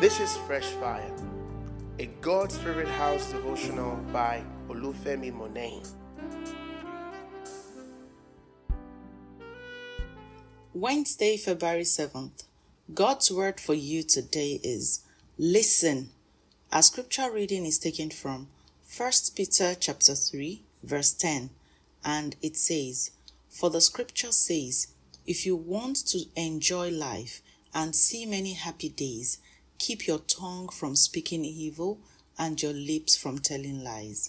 This is Fresh Fire, a God's Favorite House devotional by Olufemi Monet. Wednesday, February 7th. God's word for you today is listen. Our scripture reading is taken from 1 Peter chapter 3, verse 10, and it says, "For the scripture says, if you want to enjoy life and see many happy days, keep your tongue from speaking evil and your lips from telling lies."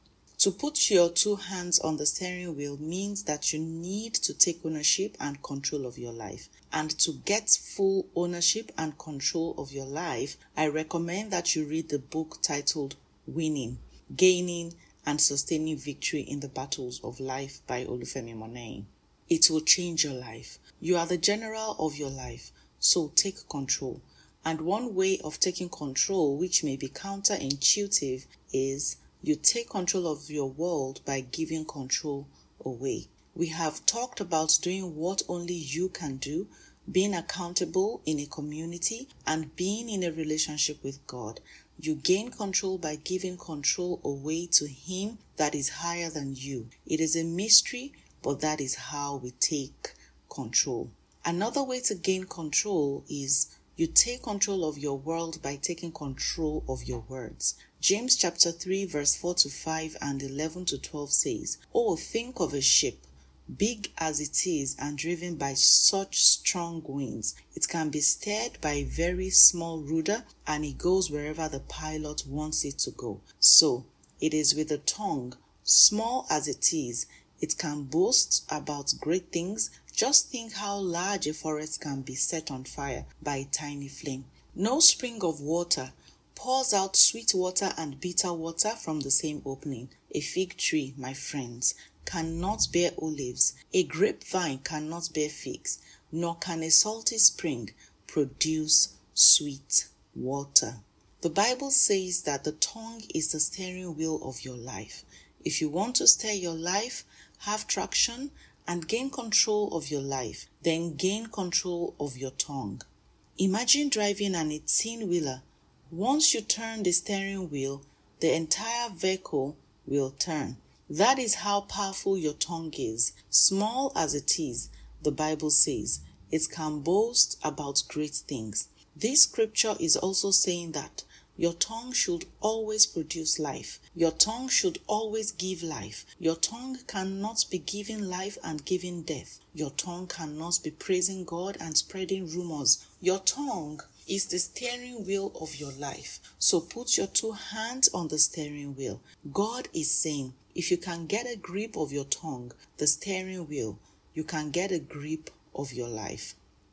To put your two hands on the steering wheel means that you need to take ownership and control of your life. And to get full ownership and control of your life, I recommend that you read the book titled Winning, Gaining, and Sustaining Victory in the Battles of Life by Olufemi Monet. It will change your life. You are the general of your life, so take control. And one way of taking control, which may be counterintuitive, is you take control of your world by giving control away. We have talked about doing what only you can do, being accountable in a community, and being in a relationship with God. You gain control by giving control away to Him that is higher than you. It is a mystery, but that is how we take control. Another way to gain control is you take control of your world by taking control of your words. James chapter 3 verse 4 to 5 and 11 to 12 says, "Oh, think of a ship, big as it is and driven by such strong winds. It can be steered by a very small rudder and it goes wherever the pilot wants it to go. So it is with the tongue, small as it is, it can boast about great things. Just think how large a forest can be set on fire by a tiny flame. No spring of water pours out sweet water and bitter water from the same opening. A fig tree, my friends, cannot bear olives. A grapevine cannot bear figs, nor can a salty spring produce sweet water." The Bible says that the tongue is the steering wheel of your life. If you want to steer your life, have traction, and gain control of your life, then gain control of your tongue. Imagine driving an 18-wheeler. Once you turn the steering wheel, the entire vehicle will turn. That is how powerful your tongue is. Small as it is, the Bible says, it can boast about great things. This scripture is also saying that your tongue should always produce life. Your tongue should always give life. Your tongue cannot be giving life and giving death. Your tongue cannot be praising God and spreading rumors. Your tongue is the steering wheel of your life. So put your two hands on the steering wheel. God is saying, if you can get a grip of your tongue, the steering wheel, you can get a grip of your life.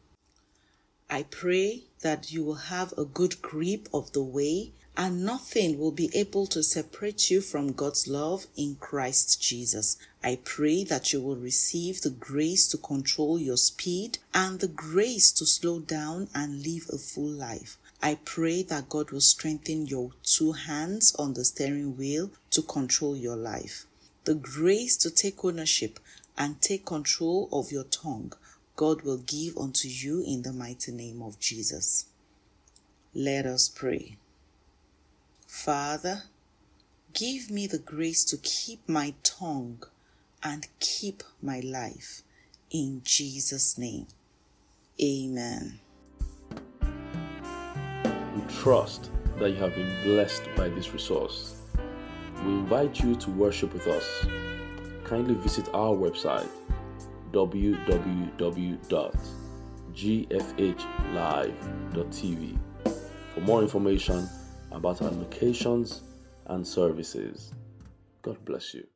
I pray that you will have a good grip of the way and nothing will be able to separate you from God's love in Christ Jesus. I pray that you will receive the grace to control your speed and the grace to slow down and live a full life. I pray that God will strengthen your two hands on the steering wheel to control your life. The grace to take ownership and take control of your tongue, God will give unto you in the mighty name of Jesus. Let us pray. Father, give me the grace to keep my tongue and keep my life. In Jesus' name, amen. We trust that you have been blessed by this resource. We invite you to worship with us. Kindly visit our website www.gfhlive.tv for more information about our locations and services. God bless you.